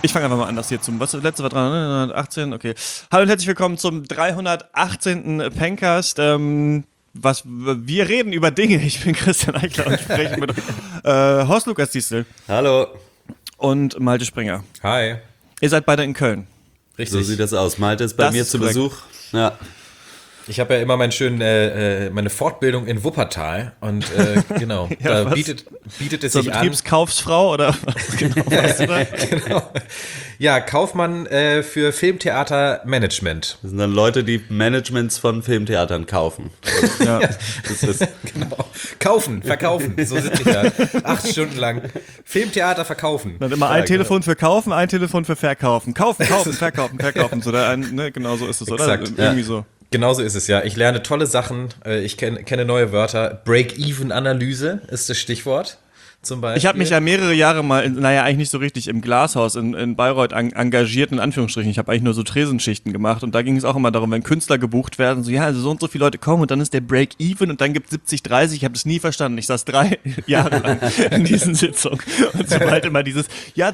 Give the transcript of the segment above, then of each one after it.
Ich fange einfach mal an, das hier zum, was letzte war 318, okay. Hallo und herzlich willkommen zum 318. Pencast. Wir reden über Dinge. Ich bin Christian Eichler und spreche mit Horst Lukas Diestel. Hallo. Und Malte Springer. Hi. Ihr seid beide in Köln. Richtig. So sieht das aus. Malte ist bei mir zu Besuch. Ja. Ich habe ja immer meine Fortbildung in Wuppertal und genau, ja, da bietet es sich an. Betriebskaufsfrau oder was genau warst du da? Genau. Ja, Kaufmann für Filmtheatermanagement. Das sind dann Leute, die Managements von Filmtheatern kaufen. Ja. Das ist genau. Verkaufen. So sitze ich da. 8 Stunden lang. Filmtheater verkaufen. Dann immer ein Telefon für kaufen, ein Telefon für verkaufen. Kaufen. So, genau so ist es, oder? Exakt. Irgendwie so. Genauso ist es, ja. Ich lerne tolle Sachen, ich kenne neue Wörter. Break-Even-Analyse ist das Stichwort zum Beispiel. Ich habe mich ja mehrere Jahre mal, eigentlich nicht so richtig, im Glashaus in Bayreuth engagiert, in Anführungsstrichen. Ich habe eigentlich nur so Tresenschichten gemacht und da ging es auch immer darum, wenn Künstler gebucht werden, so also so und so viele Leute kommen und dann ist der Break-Even und dann gibt es 70-30. Ich habe das nie verstanden. Ich saß 3 Jahre lang in diesen Sitzungen und sobald immer dieses,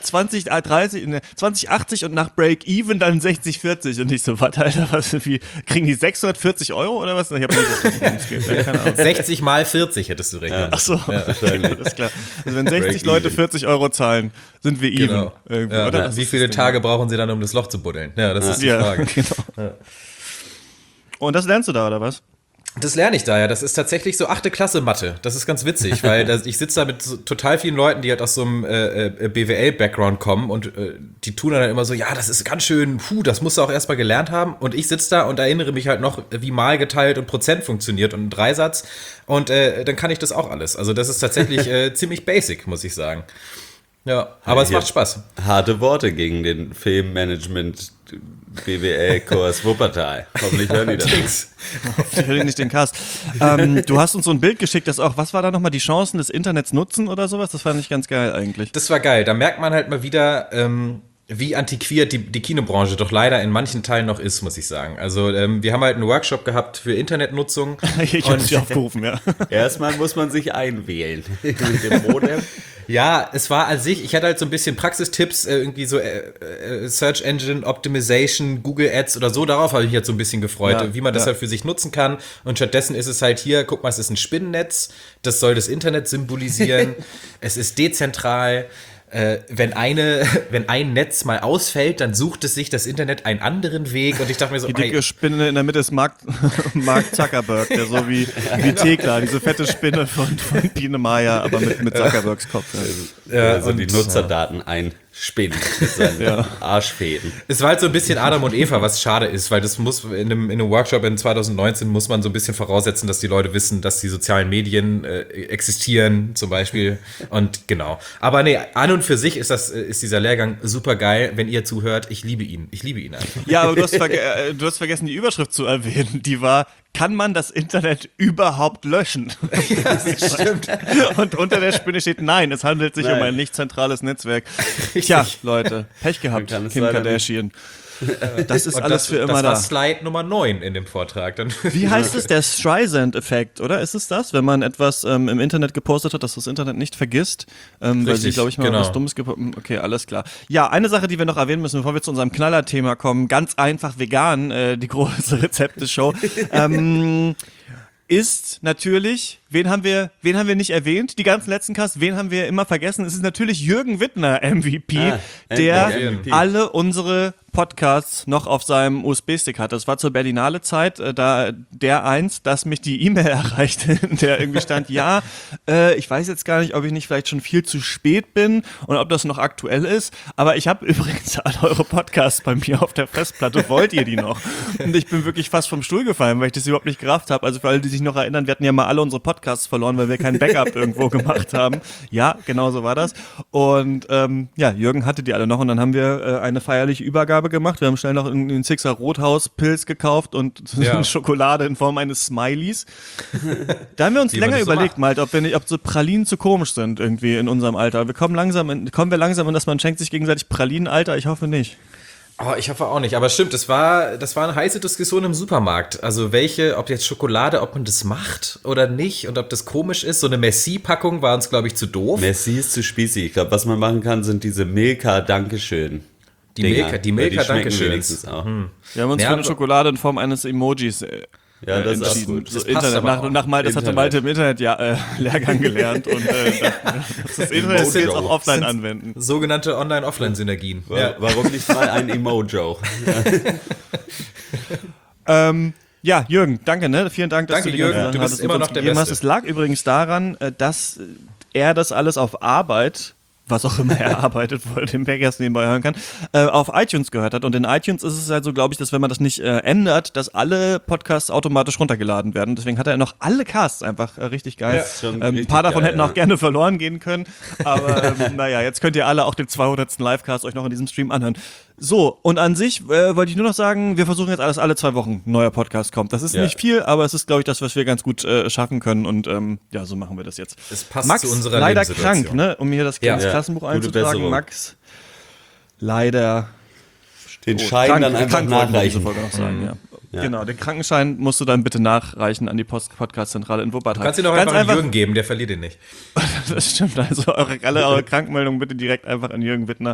2080 und nach Break-Even dann 60-40 und ich so, was, Alter, wie, kriegen die 640 Euro oder was? Ich habe nicht verstanden, worum es geht. Keine Ahnung. 60 mal 40 hättest du rechnen. Ja. Ach so, ja. Alles klar. Also wenn 60 Leute 40 Euro zahlen, sind wir even. Genau. Ja, oder? Wie viele Tage brauchen sie dann, um das Loch zu buddeln? Ja, das ist die Frage. Genau. Ja. Und das lernst du da, oder was? Das lerne ich da, ja. Das ist tatsächlich so 8. Klasse Mathe. Das ist ganz witzig, weil ich sitze da mit so total vielen Leuten, die halt aus so einem BWL-Background kommen und die tun dann immer so, ja, das ist ganz schön, das musst du auch erstmal gelernt haben. Und ich sitze da und erinnere mich halt noch, wie mal geteilt und Prozent funktioniert und ein Dreisatz. Und dann kann ich das auch alles. Also das ist tatsächlich ziemlich basic, muss ich sagen. Ja, aber es macht Spaß. Harte Worte gegen den Filmmanagement BWL-Kurs Wuppertal. Hoffentlich hören die das. Ich höre nicht den Cast. Du hast uns so ein Bild geschickt, das auch, was war da nochmal, die Chancen des Internets nutzen oder sowas? Das fand ich ganz geil eigentlich. Das war geil. Da merkt man halt mal wieder, wie antiquiert die Kinobranche doch leider in manchen Teilen noch ist, muss ich sagen. Also wir haben halt einen Workshop gehabt für Internetnutzung. Ich habe dich aufgerufen, ja. Erstmal muss man sich einwählen mit dem Modem. Ja, es war an sich, ich hatte halt so ein bisschen Praxistipps, irgendwie so Search Engine Optimization, Google Ads oder so, darauf habe ich mich jetzt so ein bisschen gefreut, wie man das halt für sich nutzen kann. Und stattdessen ist es halt hier, guck mal, es ist ein Spinnennetz, das soll das Internet symbolisieren, es ist dezentral. Wenn ein Netz mal ausfällt, dann sucht es sich das Internet einen anderen Weg und ich dachte mir so, die dicke Spinne in der Mitte ist Mark Zuckerberg, der so wie Thekla, diese fette Spinne von Biene Maya, aber mit Zuckerbergs Kopf. Ja. Also die Nutzerdaten einspinnen mit seinen Arschfäden. Es war halt so ein bisschen Adam und Eva, was schade ist, weil das muss in einem Workshop in 2019 muss man so ein bisschen voraussetzen, dass die Leute wissen, dass die sozialen Medien existieren, zum Beispiel. Und genau. Aber nee, an und für sich ist dieser Lehrgang super geil. Wenn ihr zuhört, ich liebe ihn. Ich liebe ihn einfach. Ja, aber du hast vergessen, die Überschrift zu erwähnen. Die war: Kann man das Internet überhaupt löschen? Ja, das stimmt. Und unter der Spinne steht: Nein, es handelt sich um ein nicht zentrales Netzwerk. Tja, Leute, Pech gehabt, Kim Kardashian. Das ist alles für immer da. Das war Slide Nummer 9 in dem Vortrag. Wie heißt es? Der Streisand-Effekt, oder? Ist es das? Wenn man etwas im Internet gepostet hat, dass das Internet nicht vergisst? Weil sie, glaube ich, mal was Dummes gepostet. Okay, alles klar. Ja, eine Sache, die wir noch erwähnen müssen, bevor wir zu unserem Knallerthema kommen, ganz einfach vegan, die große Rezepte-Show, ist natürlich, wen haben wir nicht erwähnt? Die ganzen letzten Casts, wen haben wir immer vergessen? Es ist natürlich Jürgen Wittner, MVP, der alle unsere Podcasts noch auf seinem USB-Stick hat. Das war zur Berlinale Zeit, dass mich die E-Mail erreichte, in der irgendwie stand, ich weiß jetzt gar nicht, ob ich nicht vielleicht schon viel zu spät bin und ob das noch aktuell ist, aber ich habe übrigens alle eure Podcasts bei mir auf der Festplatte, wollt ihr die noch? Und ich bin wirklich fast vom Stuhl gefallen, weil ich das überhaupt nicht gerafft habe. Also für alle, die sich noch erinnern, wir hatten ja mal alle unsere Podcasts verloren, weil wir kein Backup irgendwo gemacht haben. Ja, genau so war das. Und Jürgen hatte die alle noch und dann haben wir eine feierliche Übergabe gemacht. Wir haben schnell noch einen Sixer Rothaus-Pilz gekauft und Schokolade in Form eines Smileys. Da haben wir uns länger überlegt, Malte, ob so Pralinen zu komisch sind irgendwie in unserem Alter. Kommen wir langsam in, dass man schenkt sich gegenseitig Pralinen, Alter? Ich hoffe nicht. Oh, ich hoffe auch nicht. Aber stimmt, das war eine heiße Diskussion im Supermarkt. Also ob jetzt Schokolade, ob man das macht oder nicht und ob das komisch ist. So eine Merci-Packung war uns, glaube ich, zu doof. Merci ist zu spießig. Ich glaube, was man machen kann, sind diese Milka Dankeschön Die Milka, danke schön. Wir haben uns für eine Schokolade in Form eines Emojis das ist auch gut. Das so Internet, das hatte Malte im Internet Lehrgang gelernt und das Internet jetzt auch offline anwenden. Sogenannte Online-Offline-Synergien. Warum nicht mal ein Emojo? Ja, Jürgen, danke, ne? Vielen Dank, dass du Jürgen, du bist immer noch der Beste. Es lag übrigens daran, dass er das alles auf Arbeit, was auch immer er arbeitet, wo er den Podcast nebenbei hören kann, auf iTunes gehört hat. Und in iTunes ist es halt so, glaube ich, dass wenn man das nicht ändert, dass alle Podcasts automatisch runtergeladen werden. Deswegen hat er noch alle Casts einfach richtig geil. Ja, ein paar davon hätten auch gerne verloren gehen können. Aber naja, jetzt könnt ihr alle auch den 200. Livecast euch noch in diesem Stream anhören. So, und an sich wollte ich nur noch sagen, wir versuchen jetzt alles, alle 2 Wochen ein neuer Podcast kommt. Das ist nicht viel, aber es ist, glaube ich, das, was wir ganz gut schaffen können. Und so machen wir das jetzt. Es passt Max, zu unserer leider Lebenssituation. krank, ne? Um hier das Klassenbuch einzutragen. Max, leider den Schein dann einfach nachreichen. Ja. Genau, den Krankenschein musst du dann bitte nachreichen an die Podcast-Zentrale in Wuppertal. Du kannst ihn doch einfach an Jürgen geben, der verliert ihn nicht. Das stimmt, also alle eure Krankmeldungen bitte direkt einfach an Jürgen Wittner.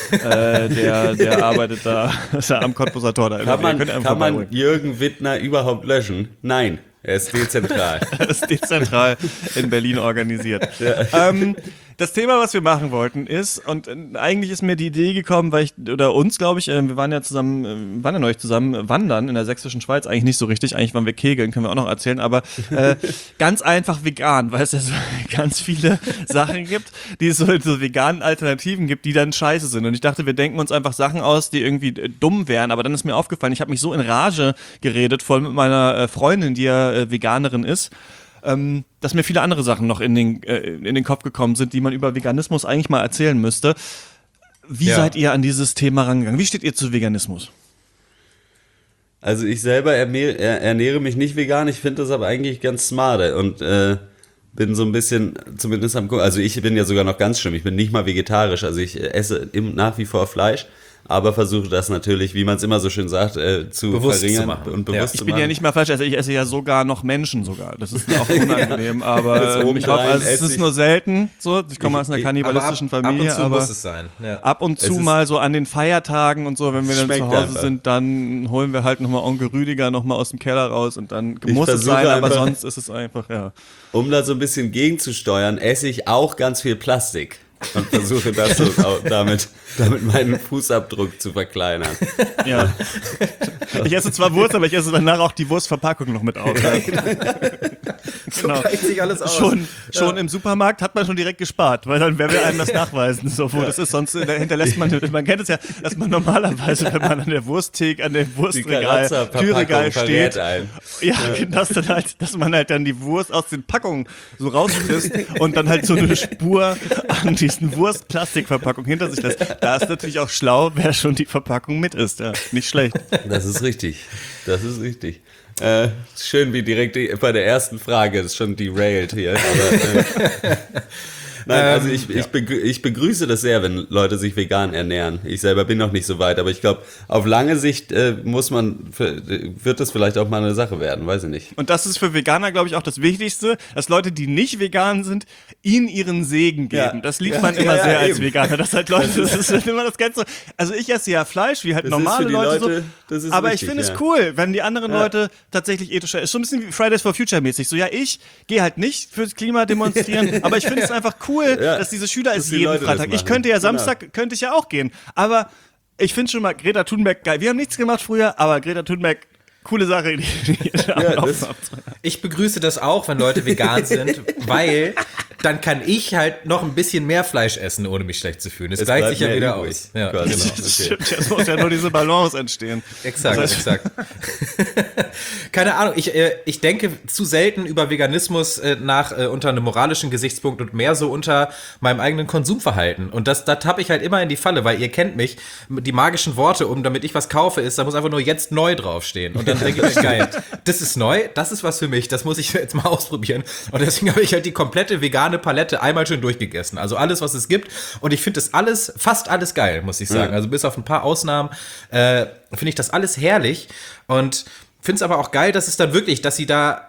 Der arbeitet da, ist ja am Cottbuser Tor da. Kann man Jürgen Wittner überhaupt löschen? Nein. Er ist dezentral. Er ist dezentral in Berlin organisiert. Ja. Das Thema, was wir machen wollten, ist, und eigentlich ist mir die Idee gekommen, weil uns, glaube ich, wir waren ja neulich zusammen wandern in der sächsischen Schweiz, eigentlich nicht so richtig, eigentlich waren wir kegeln, können wir auch noch erzählen, aber ganz einfach vegan, weil es ja so ganz viele Sachen gibt, die es so veganen Alternativen gibt, die dann scheiße sind. Und ich dachte, wir denken uns einfach Sachen aus, die irgendwie dumm wären, aber dann ist mir aufgefallen, ich habe mich so in Rage geredet, voll mit meiner Freundin, die ja Veganerin ist, dass mir viele andere Sachen noch in den Kopf gekommen sind, die man über Veganismus eigentlich mal erzählen müsste. Wie seid ihr an dieses Thema rangegangen? Wie steht ihr zu Veganismus? Also ich selber ernähre mich nicht vegan, ich finde das aber eigentlich ganz smart und bin so ein bisschen, zumindest also ich bin ja sogar noch ganz schlimm, ich bin nicht mal vegetarisch, also ich esse nach wie vor Fleisch, aber versuche das natürlich, wie man es immer so schön sagt, zu bewusst verringern zu machen. Und bewusst Ich zu bin machen. ja nicht mal falsch, also ich esse ja sogar noch Menschen sogar. Das ist auch unangenehm, aber ich hoffe, es ist nur selten so. Ich komme aus einer kannibalistischen Familie, ab und zu muss es sein. Ja. Ab und zu mal so an den Feiertagen und so, wenn wir dann zu Hause sind, dann holen wir halt nochmal Onkel Rüdiger nochmal aus dem Keller raus und dann muss es sein, aber sonst ist es einfach, Um da so ein bisschen gegenzusteuern, esse ich auch ganz viel Plastik. Und versuche das so damit meinen Fußabdruck zu verkleinern. Ja. Ich esse zwar Wurst, aber ich esse danach auch die Wurstverpackung noch mit auf. So gleicht sich alles aus. Schon im Supermarkt hat man schon direkt gespart, weil dann wer will einem das nachweisen, so wo das ist. Sonst hinterlässt man kennt es ja, dass man normalerweise, wenn man an der Wursttheke, an dem Wurstregal, Türregal steht, dass man halt dann die Wurst aus den Packungen so rausfrisst und dann halt so eine Spur an diesen Wurstplastikverpackung hinter sich lässt. Da ist natürlich auch schlau, wer schon die Verpackung mit isst. Ja, nicht schlecht. Das ist richtig. Schön, wie direkt bei der ersten Frage, das ist schon derailed hier. Aber, nein, also ich begrüße das sehr, wenn Leute sich vegan ernähren. Ich selber bin noch nicht so weit, aber ich glaube, auf lange Sicht wird das vielleicht auch mal eine Sache werden, weiß ich nicht. Und das ist für Veganer, glaube ich, auch das Wichtigste, dass Leute, die nicht vegan sind, ihnen ihren Segen geben. Ja. Das liebt man immer sehr als Veganer. Das halt Leute, das ist immer das Ganze. Also ich esse ja Fleisch, wie halt das normale Leute so. Aber ich finde es cool, wenn die anderen Leute tatsächlich ethischer ist. So ein bisschen wie Fridays for Future mäßig. So, ja, ich gehe halt nicht fürs Klima demonstrieren, aber ich finde es einfach cool, dass diese Schüler es jeden Leute Freitag. Ich könnte ja Samstag, könnte ich ja auch gehen. Aber ich finde schon mal Greta Thunberg geil. Wir haben nichts gemacht früher, aber Greta Thunberg, coole Sache. Ich begrüße das auch, wenn Leute vegan sind, weil dann kann ich halt noch ein bisschen mehr Fleisch essen, ohne mich schlecht zu fühlen. Das gleicht sich ja wieder aus. Ja, genau. Stimmt, jetzt muss ja nur diese Balance entstehen. Exakt. Keine Ahnung, ich denke zu selten über Veganismus unter einem moralischen Gesichtspunkt und mehr so unter meinem eigenen Konsumverhalten. Und das tappe ich halt immer in die Falle, weil ihr kennt mich, die magischen Worte, damit ich was kaufe, da muss einfach nur jetzt neu draufstehen. Und dann denke ich, geil, das ist neu, das ist was für mich, das muss ich jetzt mal ausprobieren. Und deswegen habe ich halt die komplette vegane Palette einmal schön durchgegessen. Also alles, was es gibt. Und ich finde das fast alles geil, muss ich sagen. Also bis auf ein paar Ausnahmen finde ich das alles herrlich. Und finde es aber auch geil, dass es dann wirklich, dass sie da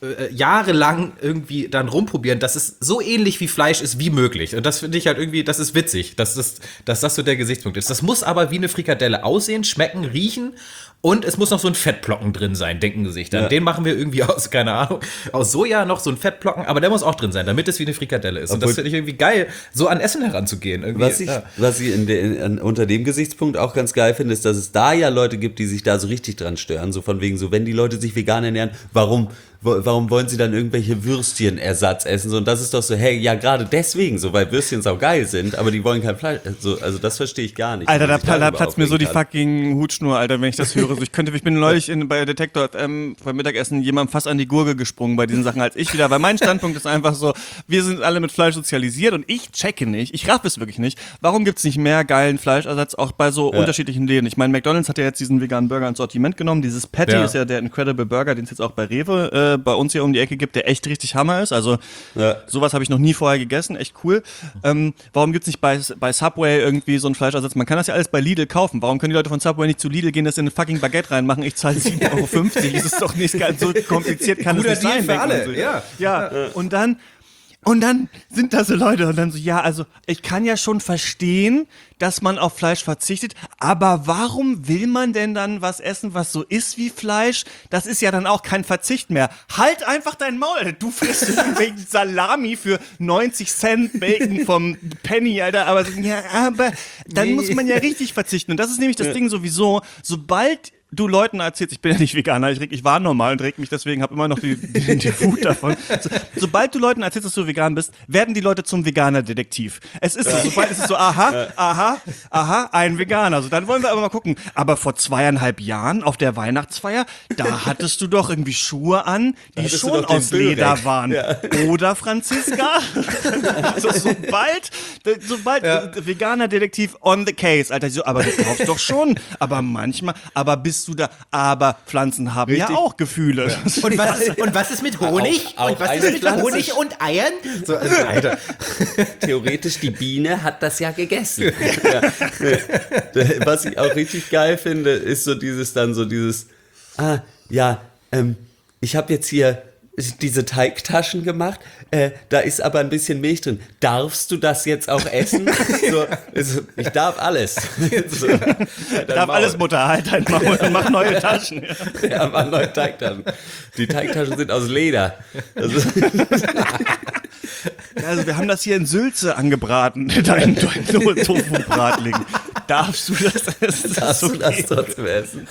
jahrelang irgendwie dann rumprobieren, dass es so ähnlich wie Fleisch ist wie möglich. Und das finde ich halt irgendwie, das ist witzig, dass das so der Gesichtspunkt ist. Das muss aber wie eine Frikadelle aussehen, schmecken, riechen. Und es muss noch so ein Fettblocken drin sein, denken sie sich dann. Ja. Den machen wir irgendwie aus, keine Ahnung, aus Soja noch so ein Fettblocken, aber der muss auch drin sein, damit es wie eine Frikadelle ist. Und das finde ich irgendwie geil, so an Essen heranzugehen. Irgendwie, was ich unter dem Gesichtspunkt auch ganz geil finde, ist, dass es da ja Leute gibt, die sich da so richtig dran stören. So von wegen so, wenn die Leute sich vegan ernähren, warum wollen sie dann irgendwelche Würstchenersatz essen? So, und das ist doch so, hey, ja, gerade deswegen so, weil Würstchen sau geil sind, aber die wollen kein Fleisch. Also das verstehe ich gar nicht. Alter, da platzt mir so die fucking Hutschnur, Alter, wenn ich das höre. So, ich bin neulich bei Detektor FM beim Mittagessen jemandem fast an die Gurgel gesprungen bei diesen Sachen als ich wieder, weil mein Standpunkt ist einfach so, wir sind alle mit Fleisch sozialisiert und ich checke nicht, ich raff es wirklich nicht, warum gibt's nicht mehr geilen Fleischersatz auch bei so unterschiedlichen Läden? Ich meine, McDonald's hat ja jetzt diesen veganen Burger ins Sortiment genommen, dieses Patty ist ja der Incredible Burger, den es jetzt auch bei Rewe bei uns hier um die Ecke gibt, der echt richtig Hammer ist, also sowas habe ich noch nie vorher gegessen, echt cool. Warum gibt's nicht bei Subway irgendwie so einen Fleischersatz? Man kann das ja alles bei Lidl kaufen, warum können die Leute von Subway nicht zu Lidl gehen, das in eine fucking Baguette reinmachen, ich zahle 7,50 Euro. Das ist doch nicht ganz so kompliziert, kann es nicht sein. Für alle. So. Ja. Und dann sind da so Leute und dann so, ja, also ich kann ja schon verstehen, dass man auf Fleisch verzichtet, aber warum will man denn dann was essen, was so ist wie Fleisch? Das ist ja dann auch kein Verzicht mehr. Halt einfach dein Maul, du frisst irgendwelchen Salami für 90 Cent, Bacon vom Penny, Alter, aber dann muss man ja richtig verzichten und das ist nämlich das Ding sowieso, sobald du Leuten erzählst, ich bin ja nicht Veganer, ich war normal und reg mich deswegen, habe immer noch die Wut davon. Sobald du Leuten erzählst, dass du vegan bist, werden die Leute zum Veganer-Detektiv. Es ist so, sobald es ist so, aha, ein Veganer. So, dann wollen wir aber mal gucken. Aber vor 2,5 Jahren auf der Weihnachtsfeier, da hattest du doch irgendwie Schuhe an, die schon aus Leder waren. Ja. Oder Franziska? sobald Veganer-Detektiv on the case, Alter. So, aber du kaufst doch schon. Aber manchmal, bist du da, aber Pflanzen haben ja auch Gefühle. Ja. Und was ist mit Honig? Auch und was ist mit Honig und Eiern? So, also, Alter. Theoretisch, die Biene hat das ja gegessen. Was ich auch richtig geil finde, ist so dieses, ich habe jetzt hier diese Teigtaschen gemacht, da ist aber ein bisschen Milch drin. Darfst du das jetzt auch essen? Ich darf alles. Darf alles, Mutter, halt dein Maul und mach neue Taschen. Ja, mach neue Teigtaschen. Die Teigtaschen sind aus Leder. Also wir haben das hier in Sülze angebraten, dein Tofu-Bratling. Darfst du das essen? Darfst du das trotzdem essen?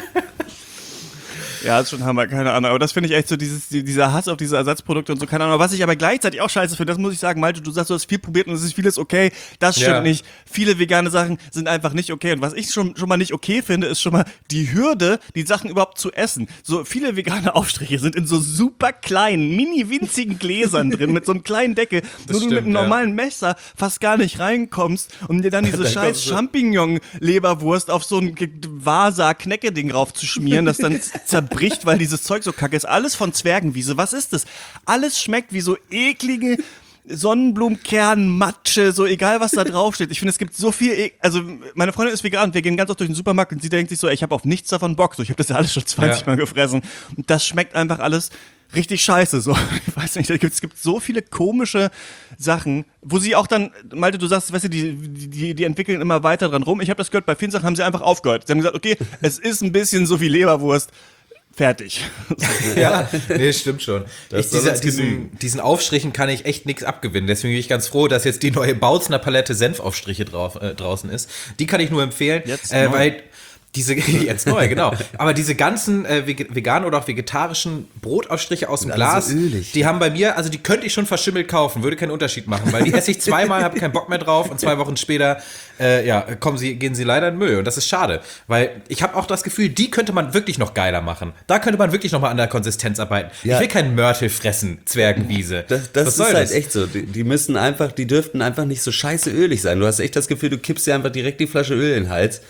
Ja, ist schon Hammer, keine Ahnung. Aber das finde ich echt so, dieser Hass auf diese Ersatzprodukte und so, keine Ahnung. Was ich aber gleichzeitig auch scheiße finde, das muss ich sagen, Malte, du sagst, du hast viel probiert und es ist vieles okay. Das stimmt nicht. Viele vegane Sachen sind einfach nicht okay. Und was ich schon mal nicht okay finde, ist schon mal die Hürde, die Sachen überhaupt zu essen. So viele vegane Aufstriche sind in so super kleinen, mini winzigen Gläsern drin, mit so einem kleinen Deckel, wo du mit einem normalen Messer fast gar nicht reinkommst und dir dann diese scheiß Champignon-Leberwurst auf so ein Vasa-Knecke-Ding raufzuschmieren, das dann zerbricht, weil dieses Zeug so kacke ist. Alles von Zwergenwiese. Was ist das? Alles schmeckt wie so eklige Sonnenblumenkernmatsche, so egal was da draufsteht. Ich finde, es gibt so viel, also meine Freundin ist vegan und wir gehen ganz oft durch den Supermarkt und sie denkt sich so, ich habe auf nichts davon Bock. So, ich habe das ja alles schon 20 Mal gefressen. Und das schmeckt einfach alles richtig scheiße. So, ich weiß nicht, es gibt so viele komische Sachen, wo sie auch dann, Malte, du sagst, weißt du, die entwickeln immer weiter dran rum. Ich habe das gehört, bei vielen Sachen haben sie einfach aufgehört. Sie haben gesagt, okay, es ist ein bisschen so wie Leberwurst. Fertig. Ja, nee, stimmt schon. Diesen Aufstrichen kann ich echt nichts abgewinnen. Deswegen bin ich ganz froh, dass jetzt die neue Bautzner Palette Senfaufstriche draußen ist. Die kann ich nur empfehlen, weil jetzt neu, genau. Aber diese ganzen veganen oder auch vegetarischen Brotaufstriche aus dem Glas, so die haben bei mir, also die könnte ich schon verschimmelt kaufen, würde keinen Unterschied machen, weil die esse ich zweimal, habe keinen Bock mehr drauf und 2 Wochen später gehen sie leider in Müll und das ist schade, weil ich habe auch das Gefühl, die könnte man wirklich noch geiler machen. Da könnte man wirklich noch mal an der Konsistenz arbeiten. Ja. Ich will keinen Mörtel fressen, Zwergenwiese. Das ist halt echt so. Die dürften einfach nicht so scheiße ölig sein. Du hast echt das Gefühl, du kippst dir einfach direkt die Flasche Öl in den Hals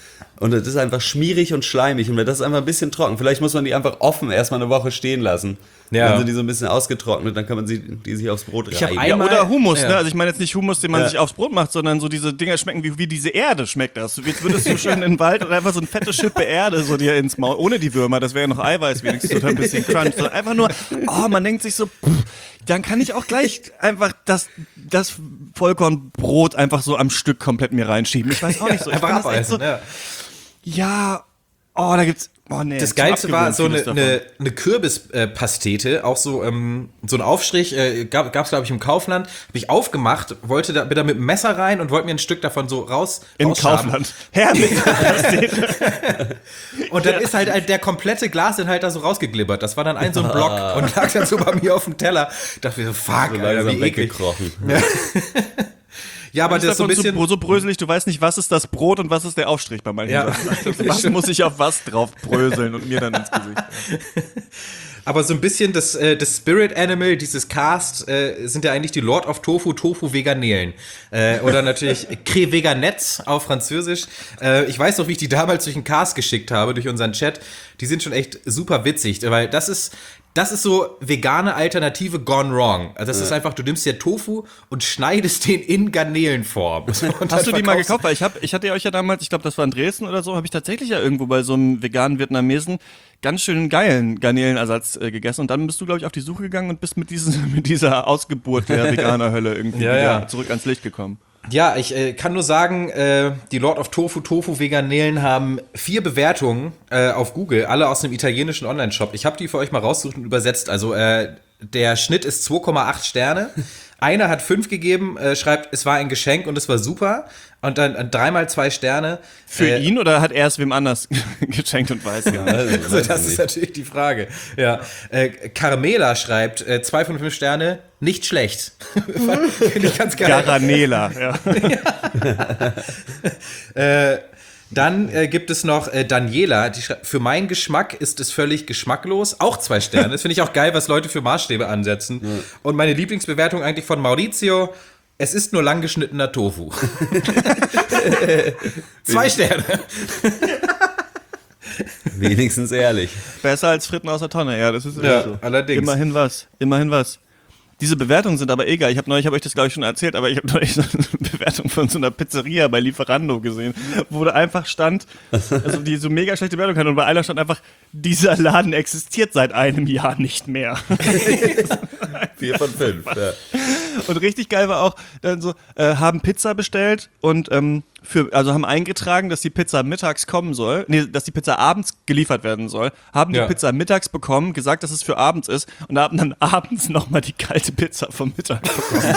Und es ist einfach schmierig und schleimig und das ist einfach ein bisschen trocken. Vielleicht muss man die einfach offen erstmal eine Woche stehen lassen. Ja. Dann sind die so ein bisschen ausgetrocknet, dann kann man die sich aufs Brot reiben. Ja, oder Hummus, ne? Also ich meine jetzt nicht Hummus, den man sich aufs Brot macht, sondern so diese Dinger schmecken wie diese Erde schmeckt das. Jetzt würdest du schön in den Wald und einfach so eine fette Schippe Erde so dir ins Maul, ohne die Würmer, das wäre ja noch Eiweiß wenigstens oder ein bisschen Crunch. So einfach nur, man denkt sich so, dann kann ich auch gleich einfach das Vollkornbrot einfach so am Stück komplett mir reinschieben. Ich weiß auch nicht so. Einfach abbeißen, da gibt's. Oh, nee, das Geilste war so eine Kürbispastete, auch so ein Aufstrich, gab's glaube ich im Kaufland, habe ich aufgemacht, bin da mit dem Messer rein und wollte mir ein Stück davon so Im Kaufland. Herrlich. Und dann ist halt der komplette Glasinhalt da so rausgeglibbert. Das war dann so ein Block und lag dann so bei mir auf dem Teller. Dachte mir so, fuck, so Alter, wie weggekrochen. Ja, aber das ist so ein bisschen so bröselig, du weißt nicht, was ist das Brot und was ist der Aufstrich bei manchen Sachen. Was muss ich auf was drauf bröseln und mir dann ins Gesicht. Aber so ein bisschen das Spirit Animal, dieses Cast, sind ja eigentlich die Lord of Tofu Veganelen. Oder natürlich Veganets auf Französisch. Ich weiß noch, wie ich die damals durch den Cast geschickt habe, durch unseren Chat. Die sind schon echt super witzig, weil das ist so vegane Alternative gone wrong. Also das ist einfach, du nimmst ja Tofu und schneidest den in Garnelenform. Hast du die mal gekauft? Weil ich hatte euch ja damals, ich glaube, das war in Dresden oder so, habe ich tatsächlich ja irgendwo bei so einem veganen Vietnamesen ganz schön geilen Garnelenersatz gegessen. Und dann bist du, glaube ich, auf die Suche gegangen und bist mit dieser Ausgeburt der veganer Hölle irgendwie wieder zurück ans Licht gekommen. Ja, ich kann nur sagen, die Lord of Tofu Veganelen haben 4 Bewertungen auf Google, alle aus einem italienischen Online-Shop. Ich habe die für euch mal rausgesucht und übersetzt. Also der Schnitt ist 2,8 Sterne. Einer hat 5 gegeben, schreibt, es war ein Geschenk und es war super. Und dann 3x 2 Sterne. Für ihn oder hat er es wem anders geschenkt und weiß gar nicht? Also, das ist natürlich die Frage. Ja. Carmela schreibt, 2 von 5 Sterne, nicht schlecht. Finde ich ganz geil. Garanela, ja. Dann gibt es noch Daniela, die schreibt, für meinen Geschmack ist es völlig geschmacklos. Auch 2 Sterne. Das finde ich auch geil, was Leute für Maßstäbe ansetzen. Ja. Und meine Lieblingsbewertung eigentlich von Maurizio, es ist nur langgeschnittener Tofu. 2 Sterne. Wenigstens ehrlich. Besser als Fritten aus der Tonne, ja, das ist so. Allerdings. Immerhin was. Diese Bewertungen sind aber egal. Ich habe euch das glaube ich schon erzählt, aber ich habe neulich so eine Bewertung von so einer Pizzeria bei Lieferando gesehen, wo da einfach stand, also die so mega schlechte Bewertung hatten und bei einer stand einfach, dieser Laden existiert seit einem Jahr nicht mehr. 4 von 5, ja. Und richtig geil war auch, dann so, haben Pizza bestellt und haben eingetragen, dass die Pizza mittags kommen soll, dass die Pizza abends geliefert werden soll, haben die Pizza mittags bekommen, gesagt, dass es für abends ist und haben dann abends nochmal die kalte Pizza vom Mittag bekommen.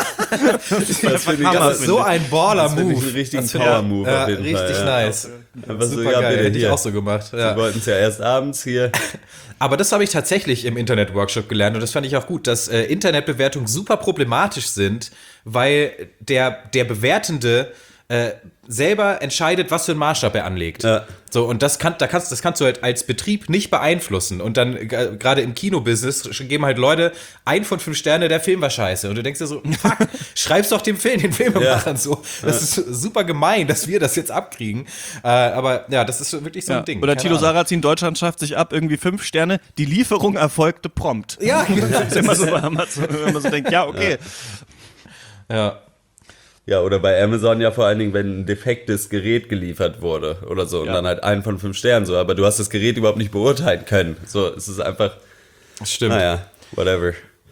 Das ist so ein Baller-Move. Das ist ein richtigen Power-Move auf jeden richtig Fall. Richtig nice. Einfach super so, geil, hätte ich auch so gemacht. Wir wollten es ja erst abends hier. Aber das habe ich tatsächlich im Internet-Workshop gelernt und das fand ich auch gut, dass Internetbewertungen super problematisch sind, weil der Bewertende selber entscheidet, was für einen Maßstab er anlegt. Ja. So, und das kannst du halt als Betrieb nicht beeinflussen. Und dann, gerade im Kinobusiness, geben halt Leute 1 von 5 Sterne, der Film war scheiße. Und du denkst dir so, fuck, schreib's doch den Filmemachern so. Das ist super gemein, dass wir das jetzt abkriegen. Aber ja, das ist wirklich so ein Ding. Oder Tilo Sarrazin, Deutschland schafft sich ab, irgendwie 5 Sterne, die Lieferung erfolgte prompt. Ja, genau. Das ist immer so bei Amazon, wenn man so denkt, ja, okay. Ja. Ja, oder bei Amazon ja vor allen Dingen, wenn ein defektes Gerät geliefert wurde oder so und dann halt 1 von 5 Sternen so, aber du hast das Gerät überhaupt nicht beurteilen können. So, es ist einfach, das stimmt. Naja, whatever.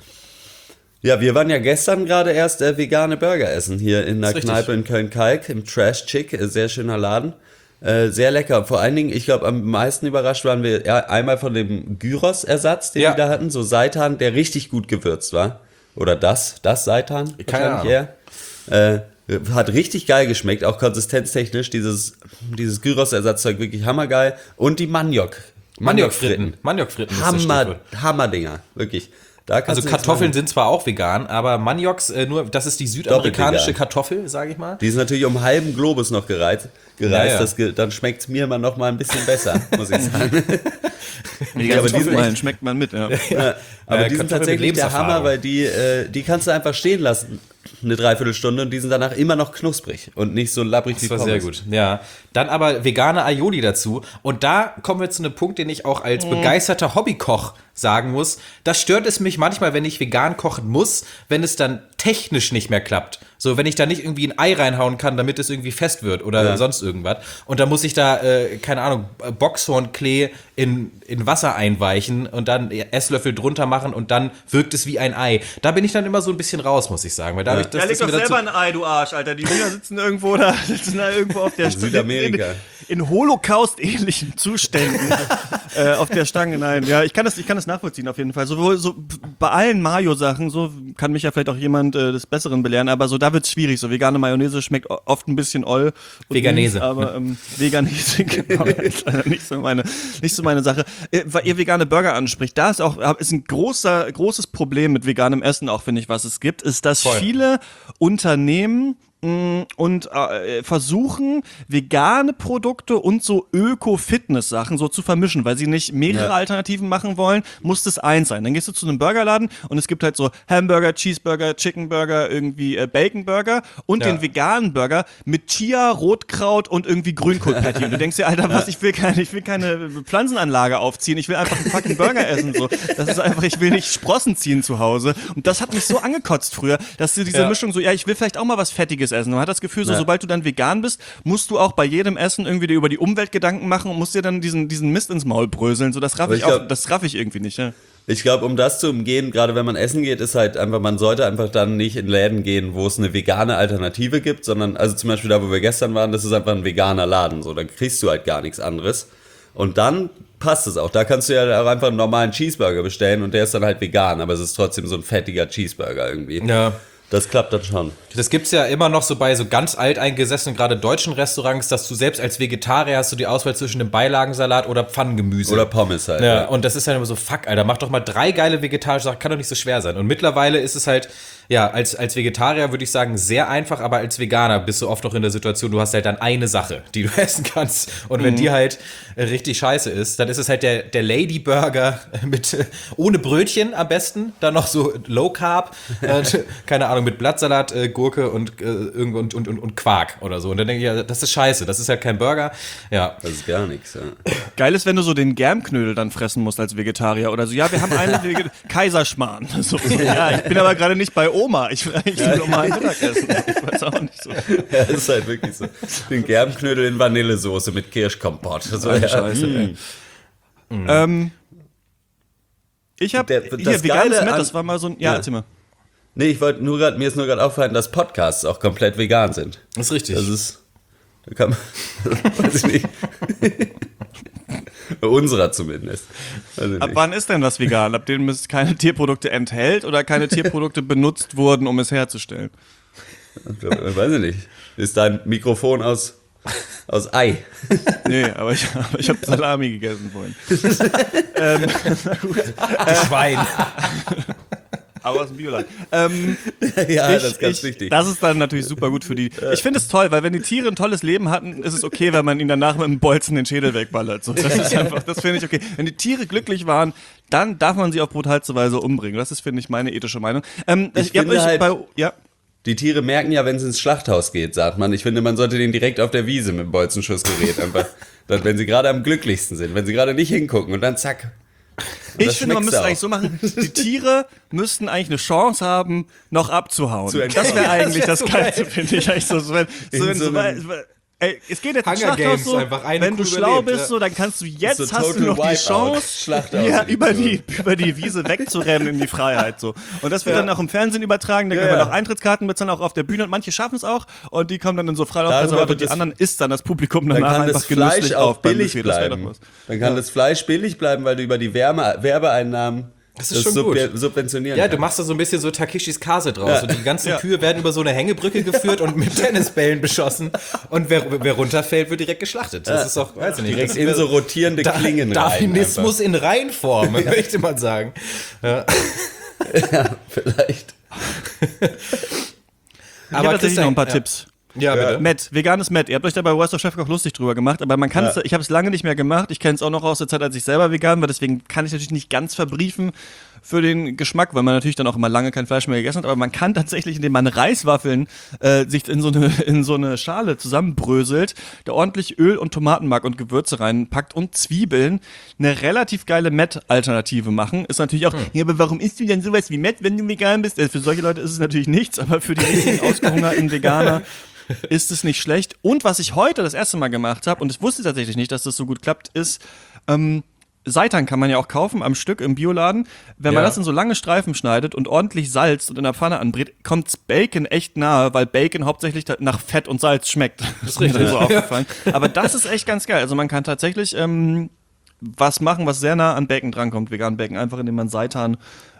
Ja, wir waren ja gestern gerade erst vegane Burger essen hier in der Kneipe in Köln-Kalk im Trash Chick, sehr schöner Laden. Sehr lecker. Vor allen Dingen, ich glaube, am meisten überrascht waren wir einmal von dem Gyros-Ersatz, den die da hatten, so Seitan, der richtig gut gewürzt war. Oder das Seitan, wahrscheinlich eher. Hat richtig geil geschmeckt, auch konsistenztechnisch, dieses Gyros-Ersatzzeug wirklich hammergeil. Und die Maniokfritten. Maniokfritten Hammerdinger, wirklich. Also Kartoffeln sind zwar auch vegan, aber Manioks, das ist die südamerikanische Kartoffel, sage ich mal. Die ist natürlich um halben Globus noch gereist. Dann schmeckt es mir immer noch mal ein bisschen besser, muss ich sagen. Aber die schmeckt man mit, ja. Aber die sind tatsächlich der Hammer, weil die kannst du einfach stehen lassen. eine Dreiviertelstunde und die sind danach immer noch knusprig und nicht so labbrig wie Das war Pommes. sehr gut, ja. Dann aber vegane Aioli dazu. Und da kommen wir zu einem Punkt, den ich auch als begeisterter Hobbykoch sagen muss. Das stört es mich manchmal, wenn ich vegan kochen muss, wenn es dann technisch nicht mehr klappt. So, wenn ich da nicht irgendwie ein Ei reinhauen kann, damit es irgendwie fest wird oder sonst irgendwas. Und dann muss ich da, keine Ahnung, Boxhornklee in Wasser einweichen und dann Esslöffel drunter machen und dann wirkt es wie ein Ei. Da bin ich dann immer so ein bisschen raus, muss ich sagen. Weil da Ja, leg doch selber ein Ei, du Arsch, Alter. Die Wiener sitzen irgendwo da auf der Südamerika. In Holocaust-ähnlichen Zuständen auf der Stange. Nein, ja, ich kann das nachvollziehen auf jeden Fall. So bei allen Mayo-Sachen, so kann mich ja vielleicht auch jemand des Besseren belehren, aber so da wird's schwierig. So vegane Mayonnaise schmeckt oft ein bisschen oll. Veganese. Aber Veganese, genau, ist leider nicht so meine Sache. Weil ihr vegane Burger anspricht, da ist ein großes Problem mit veganem Essen auch, finde ich, was es gibt, ist, dass viele Unternehmen und versuchen, vegane Produkte und so Öko-Fitness-Sachen so zu vermischen, weil sie nicht mehrere Alternativen machen wollen, muss das eins sein. Dann gehst du zu einem Burgerladen und es gibt halt so Hamburger, Cheeseburger, Chickenburger, irgendwie Baconburger und den veganen Burger mit Chia, Rotkraut und irgendwie Grünkohl-Patty. Und du denkst dir, Alter, was, ich will keine Pflanzenanlage aufziehen, ich will einfach einen fucking Burger essen. So. Das ist einfach, ich will nicht Sprossen ziehen zu Hause. Und das hat mich so angekotzt früher, dass du diese Mischung so, ja, ich will vielleicht auch mal was Fettiges essen. Man hat das Gefühl, so, sobald du dann vegan bist, musst du auch bei jedem Essen irgendwie dir über die Umwelt Gedanken machen und musst dir dann diesen Mist ins Maul bröseln. So, das raff ich irgendwie nicht, ja. Ich glaube, um das zu umgehen, gerade wenn man essen geht, ist halt einfach, man sollte einfach dann nicht in Läden gehen, wo es eine vegane Alternative gibt, sondern, also zum Beispiel da, wo wir gestern waren, das ist einfach ein veganer Laden, so, da kriegst du halt gar nichts anderes. Und dann passt es auch. Da kannst du ja auch einfach einen normalen Cheeseburger bestellen und der ist dann halt vegan, aber es ist trotzdem so ein fettiger Cheeseburger irgendwie. Ja. Das klappt dann schon. Das gibt's ja immer noch so bei so ganz alteingesessenen, gerade deutschen Restaurants, dass du selbst als Vegetarier hast du die Auswahl zwischen einem Beilagensalat oder Pfannengemüse. Oder Pommes halt. Ja, und das ist dann immer so, fuck, Alter, mach doch mal 3 geile vegetarische Sachen, kann doch nicht so schwer sein. Und mittlerweile ist es halt, ja, als Vegetarier würde ich sagen, sehr einfach, aber als Veganer bist du oft noch in der Situation, du hast halt dann eine Sache, die du essen kannst. Und wenn die halt richtig scheiße ist, dann ist es halt der Lady Burger ohne Brötchen am besten, dann noch so Low Carb, keine Ahnung, mit Blattsalat, Gurke und Quark oder so. Und dann denke ich, ja, das ist scheiße, das ist halt kein Burger. Ja. Das ist gar nichts, ja. Geil ist, wenn du so den Germknödel dann fressen musst als Vegetarier oder so. Ja, wir haben einen Kaiserschmarrn. So, ja, ich bin aber gerade nicht bei Oma. Ich will nur mal ein Mittagessen. Ich weiß auch nicht so. Ja, das ist halt wirklich so. Den Germknödel in Vanillesoße mit Kirschkompott. Das war Scheiße. Ich habe hier veganes Met, das war mal so ein... Ja, erzähl mal. Nee, mir ist nur gerade aufgefallen, dass Podcasts auch komplett vegan sind. Das ist richtig. Da kann man, weiß ich nicht. Unserer zumindest. Ab wann ist denn was vegan? Ab dem es keine Tierprodukte enthält oder keine Tierprodukte benutzt wurden, um es herzustellen? Weiß ich nicht. Ist dein Mikrofon aus Ei? Nee, aber ich habe Salami gegessen vorhin. Schwein. Aber aus dem Bioland. Ja, das ist ganz wichtig. Das ist dann natürlich super gut für die. Ich finde es toll, weil wenn die Tiere ein tolles Leben hatten, ist es okay, wenn man ihnen danach mit einem Bolzen den Schädel wegballert. So, das ist einfach, das finde ich okay. Wenn die Tiere glücklich waren, dann darf man sie auf brutalste Weise umbringen. Das ist, finde ich, meine ethische Meinung. Die Tiere merken ja, wenn es ins Schlachthaus geht, sagt man. Ich finde, man sollte den direkt auf der Wiese mit dem Bolzenschussgerät einfach, wenn sie gerade am glücklichsten sind, wenn sie gerade nicht hingucken und dann zack. Ich finde, man müsste eigentlich so machen, die Tiere müssten eigentlich eine Chance haben, noch abzuhauen. Das wäre eigentlich das Geilste, finde ich. Eigentlich es geht jetzt ins Schlachthaus so, wenn du schlau bist, so, dann kannst du jetzt, hast du noch die Chance, über die Wiese wegzurennen in die Freiheit. So. Und das wird dann auch im Fernsehen übertragen, da können wir noch Eintrittskarten bezahlen, auch auf der Bühne und manche schaffen es auch und die kommen dann in so Freilaufreservat und die anderen isst dann das Publikum danach einfach genüsslich auf. Billig bleiben. Dann kann das Fleisch billig bleiben, weil du über die Werbeeinnahmen das ist schon gut. Subventionieren. Ja, du machst da so ein bisschen so Takeshis Kase draus. Ja. Und die ganzen Kühe werden über so eine Hängebrücke geführt und mit Tennisbällen beschossen. Und wer runterfällt, wird direkt geschlachtet. Das ist doch, weiß ich nicht. Direkt in so rotierende Klingen rein. Darwinismus in Reinform, möchte man sagen. Ja, vielleicht. Ich habe tatsächlich noch ein paar Tipps. Ja, bitte. Met, veganes Met. Ihr habt euch da bei Worst of Chefkoch lustig drüber gemacht, aber man kann es, ich habe es lange nicht mehr gemacht. Ich kenne es auch noch aus der Zeit, als ich selber vegan war, deswegen kann ich natürlich nicht ganz verbriefen, für den Geschmack, weil man natürlich dann auch immer lange kein Fleisch mehr gegessen hat, aber man kann tatsächlich, indem man Reiswaffeln sich in so eine Schale zusammenbröselt, da ordentlich Öl und Tomatenmark und Gewürze reinpackt und Zwiebeln, eine relativ geile Mett-Alternative machen. Ist natürlich auch, ja, aber warum isst du denn sowas wie Mett, wenn du vegan bist? Für solche Leute ist es natürlich nichts, aber für die richtigen ausgehungerten Veganer ist es nicht schlecht. Und was ich heute das erste Mal gemacht habe, und ich wusste tatsächlich nicht, dass das so gut klappt, ist, Seitan kann man ja auch kaufen am Stück im Bioladen. Wenn man das in so lange Streifen schneidet und ordentlich salzt und in der Pfanne anbrät, kommt's Bacon echt nahe, weil Bacon hauptsächlich nach Fett und Salz schmeckt. Das ist mir dann so aufgefallen. Aber das ist echt ganz geil. Also man kann tatsächlich was machen, was sehr nah an Bacon drankommt, veganen Bacon, einfach indem man Seitan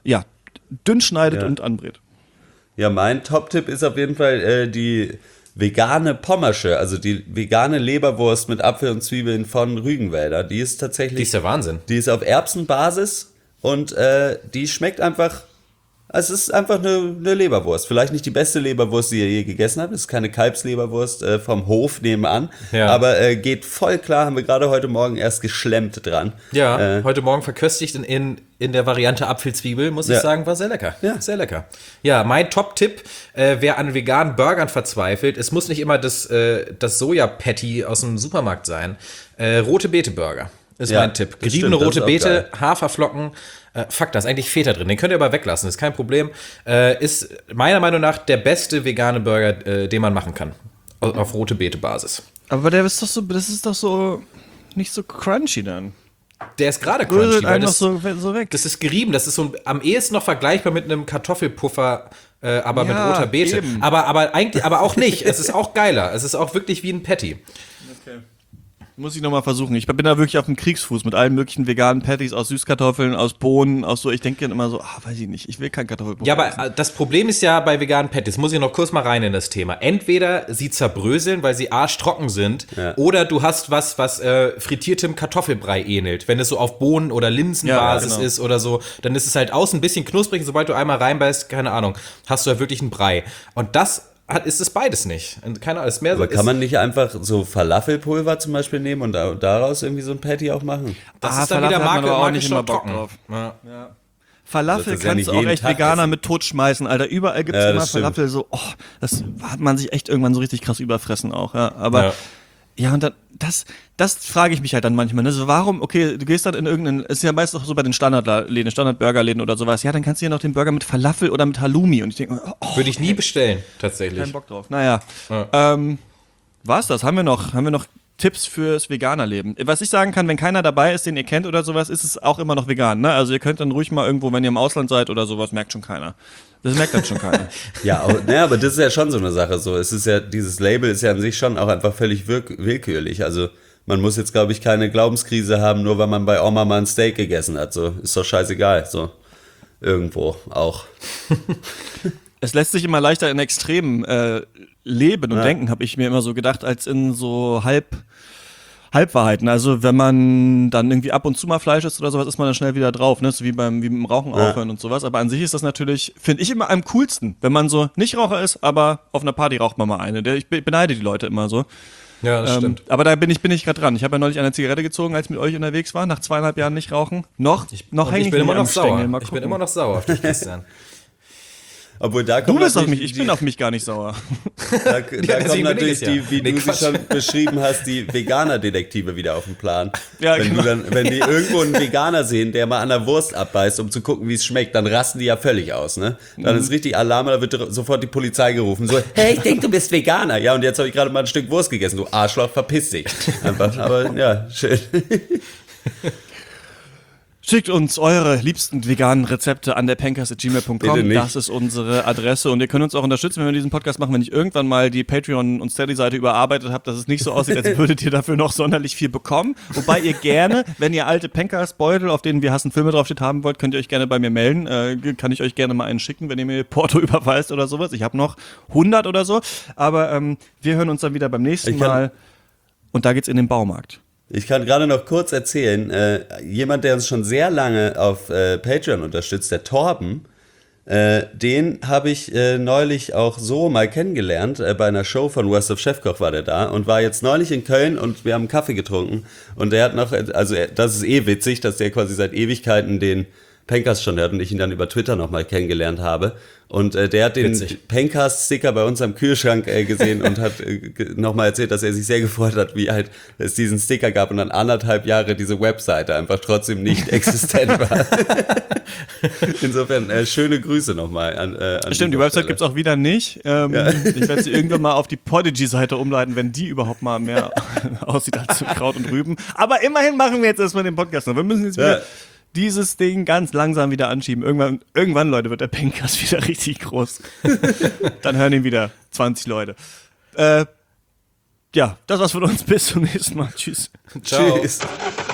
dünn schneidet und anbrät. Ja, mein Top-Tipp ist auf jeden Fall die vegane Pommersche, also die vegane Leberwurst mit Apfel und Zwiebeln von Rügenwälder. Die ist tatsächlich... Die ist der Wahnsinn. Die ist auf Erbsenbasis und die schmeckt einfach... Es ist einfach eine Leberwurst. Vielleicht nicht die beste Leberwurst, die ihr je gegessen habt. Es ist keine Kalbsleberwurst vom Hof nebenan. Ja. Aber geht voll klar, haben wir gerade heute Morgen erst geschlemmt dran. Ja, heute Morgen verköstigt in der Variante Apfelzwiebel, muss ich sagen, war sehr lecker. Ja. Sehr lecker. Ja, mein Top-Tipp, wer an veganen Burgern verzweifelt, es muss nicht immer das Soja-Patty aus dem Supermarkt sein. Rote Beete-Burger ist mein Tipp. Geriebene rote Beete, Haferflocken, Fakt, da ist eigentlich Feta drin, den könnt ihr aber weglassen, ist kein Problem. Ist meiner Meinung nach der beste vegane Burger, den man machen kann. Auf rote Beete-Basis. Aber das ist doch so nicht so crunchy dann. Der ist gerade crunchy, weil so weg. Das ist gerieben, das ist so am ehesten noch vergleichbar mit einem Kartoffelpuffer, aber mit roter Beete. Eben. Aber auch nicht, es ist auch geiler, es ist auch wirklich wie ein Patty. Okay. Muss ich nochmal versuchen. Ich bin da wirklich auf dem Kriegsfuß mit allen möglichen veganen Patties aus Süßkartoffeln, aus Bohnen, aus so. Ich denke dann immer so, weiß ich nicht, ich will kein Kartoffelpuffer. Ja, aber das Problem ist ja bei veganen Patties, muss ich noch kurz mal rein in das Thema. Entweder sie zerbröseln, weil sie arschtrocken sind, oder du hast was frittiertem Kartoffelbrei ähnelt. Wenn es so auf Bohnen- oder Linsenbasis ist oder so, dann ist es halt außen ein bisschen knusprig und sobald du einmal reinbeißt, keine Ahnung, hast du ja wirklich einen Brei. Und das ist es beides nicht. Keine Ahnung, ist mehr aber so, kann man nicht einfach so Falafelpulver zum Beispiel nehmen und daraus irgendwie so ein Patty auch machen? Das ist dann wieder Marke schon trocken. Drauf. Ja. Falafel kannst du auch echt Veganer mit tot schmeißen, Alter. Überall gibt's immer Falafel so, das hat man sich echt irgendwann so richtig krass überfressen auch, ja. Aber und dann, das frage ich mich halt dann manchmal, ne? So, warum, okay, du gehst dann in irgendeinen, ist ja meist auch so bei den Standardläden, Standard-Burgerläden oder sowas, ja, dann kannst du ja noch den Burger mit Falafel oder mit Halloumi und ich denke, würde ich nie bestellen, tatsächlich. Kein Bock drauf. Naja, war's das? Haben wir noch Tipps fürs Veganerleben? Was ich sagen kann, wenn keiner dabei ist, den ihr kennt oder sowas, ist es auch immer noch vegan, ne? Also ihr könnt dann ruhig mal irgendwo, wenn ihr im Ausland seid oder sowas, merkt schon keiner. Das merkt dann schon keiner. aber das ist ja schon so eine Sache. So, es ist ja, dieses Label ist ja an sich schon auch einfach völlig willkürlich. Also man muss jetzt, glaube ich, keine Glaubenskrise haben, nur weil man bei Oma mal ein Steak gegessen hat. So, ist doch scheißegal. So, irgendwo auch. Es lässt sich immer leichter in Extremen leben und denken, habe ich mir immer so gedacht, als in so Halbwahrheiten. Also wenn man dann irgendwie ab und zu mal Fleisch isst oder sowas, ist man dann schnell wieder drauf, ne? So wie beim Rauchen aufhören und sowas. Aber an sich ist das natürlich, finde ich, immer am coolsten, wenn man so nicht Raucher ist, aber auf einer Party raucht man mal eine. Ich beneide die Leute immer so. Ja, das stimmt. Aber da bin ich gerade dran. Ich habe ja neulich eine Zigarette gezogen, als ich mit euch unterwegs war, nach 2,5 Jahren nicht rauchen. Noch hänge ich bin immer noch sauer. Ich bin immer noch sauer auf dich, Christian. Obwohl, da kommt ich bin auf mich gar nicht sauer. Da kommen natürlich wie du sie schon beschrieben hast, die Veganer-Detektive wieder auf den Plan. Ja, wenn die irgendwo einen Veganer sehen, der mal an der Wurst abbeißt, um zu gucken, wie es schmeckt, dann rasten die ja völlig aus, ne? Dann ist richtig Alarm, da wird sofort die Polizei gerufen. So, hey, ich denke, du bist Veganer. Ja, und jetzt habe ich gerade mal ein Stück Wurst gegessen. Du Arschloch, verpiss dich. Einfach, aber ja, schön. Schickt uns eure liebsten veganen Rezepte an derpencast@gmail.com. Das ist unsere Adresse und ihr könnt uns auch unterstützen, wenn wir diesen Podcast machen, wenn ich irgendwann mal die Patreon- und Steady-Seite überarbeitet habe, dass es nicht so aussieht, als würdet ihr dafür noch sonderlich viel bekommen. Wobei ihr gerne, wenn ihr alte Pencast-Beutel, auf denen wir hassen Filme draufsteht, haben wollt, könnt ihr euch gerne bei mir melden. Kann ich euch gerne mal einen schicken, wenn ihr mir Porto überweist oder sowas. Ich habe noch 100 oder so. Aber wir hören uns dann wieder beim nächsten Mal. Und da geht's in den Baumarkt. Ich kann gerade noch kurz erzählen, jemand, der uns schon sehr lange auf Patreon unterstützt, der Torben, den habe ich neulich auch so mal kennengelernt, bei einer Show von Worst of Chefkoch war der da und war jetzt neulich in Köln und wir haben Kaffee getrunken und der hat noch, das ist witzig, dass der quasi seit Ewigkeiten den Pencast schon hört und ich ihn dann über Twitter nochmal kennengelernt habe. Und der hat den Pencast-Sticker bei uns am Kühlschrank gesehen und hat nochmal erzählt, dass er sich sehr gefreut hat, wie halt es diesen Sticker gab und dann 1,5 Jahre diese Webseite einfach trotzdem nicht existent war. Insofern schöne Grüße nochmal an Stimmt, die Website gibt's auch wieder nicht. Ich werde sie irgendwann mal auf die Podigy-Seite umleiten, wenn die überhaupt mal mehr aussieht als Kraut und Rüben. Aber immerhin machen wir jetzt erstmal den Podcast noch. Wir müssen jetzt wieder dieses Ding ganz langsam wieder anschieben. Irgendwann, Leute, wird der Pencast wieder richtig groß. Dann hören ihn wieder 20 Leute. Ja, das war's von uns. Bis zum nächsten Mal. Tschüss. Ciao. Tschüss.